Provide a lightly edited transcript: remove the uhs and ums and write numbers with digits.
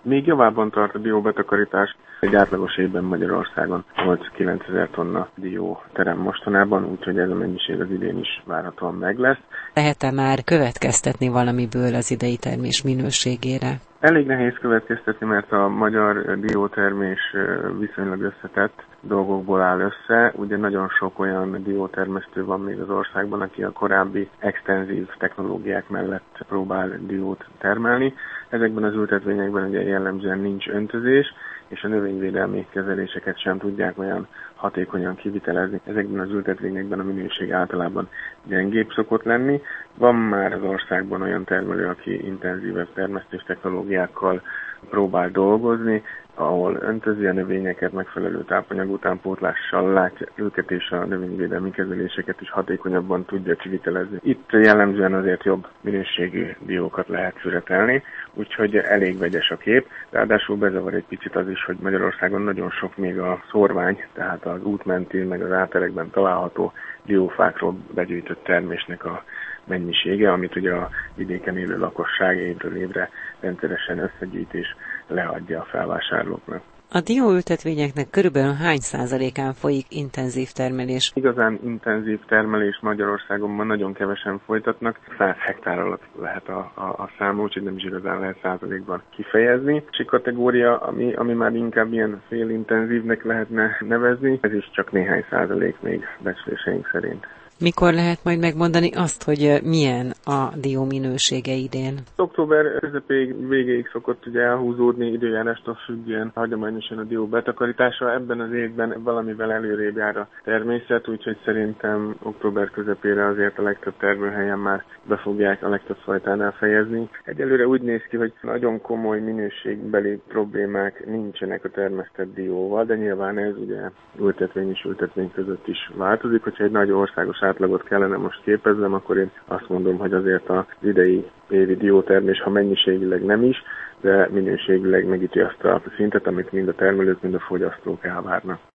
Még javában tart a dióbetakarítás. Egy átlagos évben Magyarországon 8-9 ezer tonna dió terem mostanában, úgyhogy ez a mennyiség az idén is várhatóan meg lesz. Lehet-e már következtetni valamiből az idei termés minőségére? Elég nehéz következtetni, mert a magyar diótermés viszonylag összetett dolgokból áll össze. Ugye nagyon sok olyan diótermesztő van még az országban, aki a korábbi extenzív technológiák mellett próbál diót termelni. Ezekben az ültetvényekben ugye jellemzően nincs öntözés, és a növényvédelmi kezeléseket sem tudják olyan hatékonyan kivitelezni. Ezekben az ültetvényekben a minőség általában gyengébb szokott lenni. Van már az országban olyan termelő, aki intenzívebb termesztés technológiákkal próbál dolgozni, ahol öntözi a növényeket, megfelelő tápanyag utánpótlással látja őket, és a növényvédelmi kezeléseket is hatékonyabban tudja kivitelezni. Itt jellemzően azért jobb minőségű diókat lehet szüretelni, úgyhogy elég vegyes a kép. Ráadásul bezavar egy picit az is, hogy Magyarországon nagyon sok még a szórvány, tehát az útmenti, meg az áterekben található diófákról begyűjtött termésnek a mennyisége, amit ugye a vidéken élő lakosság évről évre rendszeresen összegyűjt és leadja a felvásárlóknak. A dióültetvényeknek körülbelül hány százalékán folyik intenzív termelés? Igazán intenzív termelés Magyarországon ma nagyon kevesen folytatnak. 100 hektár alatt lehet a szám, úgyhogy nem is igazán lehet százalékban kifejezni. És kategória, ami már inkább ilyen félintenzívnek lehetne nevezni, ez is csak néhány százalék még becsléseink szerint. Mikor lehet majd megmondani azt, hogy milyen a dió minősége idén? Október közepéig végéig szokott ugye elhúzódni időjárástól függően hagyományosan a dió betakarítása. Ebben az évben valamivel előrébb jár a természet, úgyhogy szerintem október közepére azért a legtöbb termőhelyen már be fogják a legtöbb fajtánál fejezni. Egyelőre úgy néz ki, hogy nagyon komoly minőségbeli problémák nincsenek a termesztett dióval, de nyilván ez ugye ültetvény és ültetvény között is változik. Hogyha egy nagy országos átlagot kellene most képeznem, akkor én azt mondom, hogy azért az idei évi diótermés, ha mennyiségileg nem is, de minőségileg megüti azt a szintet, amit mind a termelők, mind a fogyasztók elvárnak.